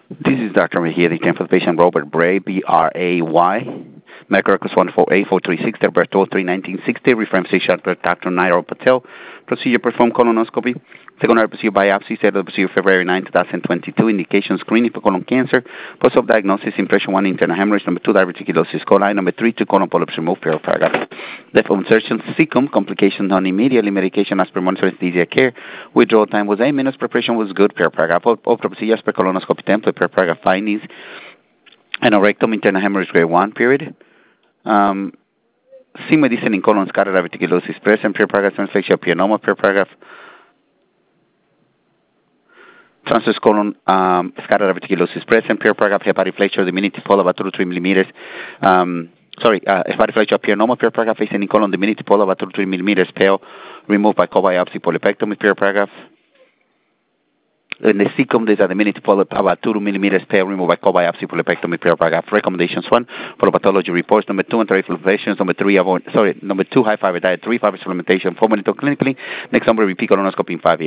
This is Dr. Mejia, the for the patient Robert Bray, B-R-A-Y. Medical records 148-436, December 3, 1960. Reference patient Dr. Nairo Patel. Procedure performed colonoscopy. Secondary procedure biopsy, set of procedure February 9, 2022. Indication screening for colon cancer. Post-op diagnosis, impression 1, internal hemorrhage. Number 2, diverticulosis coli. Number 3, 2 colon polyps removed, paragraph. Left insertion, cecum, complication done immediately. Medication as per monitor anesthesia care. Withdrawal time was 8 minutes. Preparation was good, paragraph. Opera procedure as per colonoscopy template, paragraph. Findings. Anorectum, internal hemorrhage grade 1, period. C medicine in colon scatter diverticulosis present, paragraph. Transfection pianoma, paragraph. Transverse colon scatter diverticulosis present, paragraph. Hepatic flexure diminutive pola about 2 to 3 millimeters. Hepatic flexure pianoma, paragraph. Facing in colon diminutive pola about 2 to 3 millimeters. Pale removed by co-biopsy polypectomy, paragraph. In the cecum, there's a diminutive polyp about 2 millimeters pale removed by co-biopsy polypectomy, paragraph. Recommendations 1 for pathology reports. Number 2, anti-inflammations. Number 2, high fiber diet. 3, fiber supplementation. 4, monitor clinically. Next number, repeat colonoscopy in 5 years.